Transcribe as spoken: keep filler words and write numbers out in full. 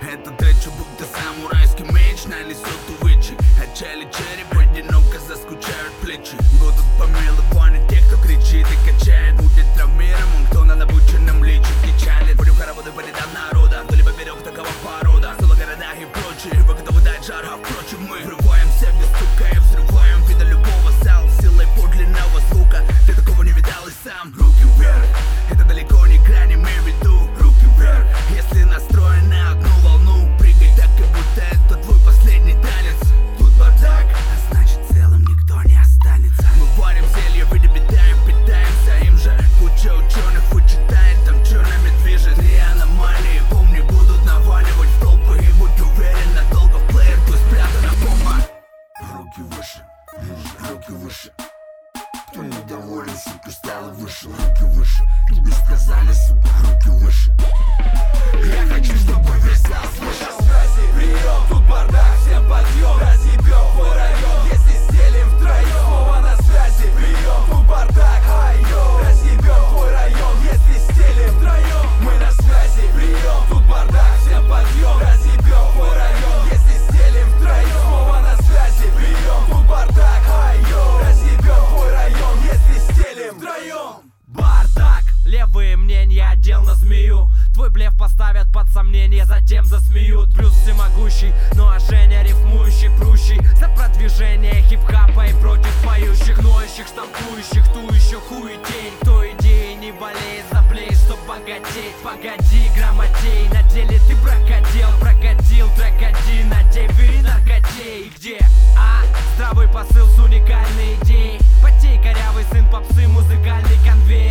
Этот рэчу будто самурайский меч нанесет увечий. Отчали череп, одиноко заскучают плечи. Будут помилованы те, кто кричит и качает. Будет травмирован, кто на обученном лечит печали. Будем хороводы по рядам народа, кто либо берег, такова порода. В село, городах и прочее, вы готовы дать жар, а впрочем мы врываемся без стука и взрываем вида любого зала силой подлинного звука. Ты такого не видал и сам. Руки вверх, это далеко не грань, имей в виду. Руки вверх, если настроен на одну волну. Прыгай так, как будто это твой последний танец. Тут бардак, а значит целым никто не останется. Мы варим зелье, видобитаем, питаемся им же. Куча ученых вычитает там, что нами движет. Три аномалии, помни, будут наваливать в толпы. И будь уверен, надолго в плеер тут спрятана бомба. Руки выше, руки выше. Кто недоволен, сука, стало выше. Руки выше, тебе сказали, сука, руки выше. Я хочу, чтобы весь зал слышал. Связи, прием, тут бардак, всем подъем. Разъебем твой район, если стелим втроем. Снова на связи, прием, тут бардак, айо. Разъебем твой район, если стелим втроем. Мы на связи, прием, тут бардак, всем подъем. Разъебем твой район, если стелим втроем. Снова на связи, прием, тут бардак, айо. Разъебем твой район, если стелим втроем. Бардак, левые мнения отдел на змею. Твой блеф поставят под сомнение, затем засмеют. Брюс всемогущий, ну а Женя рифмующий, прущий. За продвижение хип-хапа и против поющих, ноющих, штампующих, ту еще хуетень. Кто идеи не болеет, заблеет, чтоб богатеть. Погоди, грамотей, на деле ты бракодел. Прокатил трек один на деве наркотей. Где? А? Здравый посыл с уникальной идеей. Потей, корявый сын попсы, музыкальный конвейер.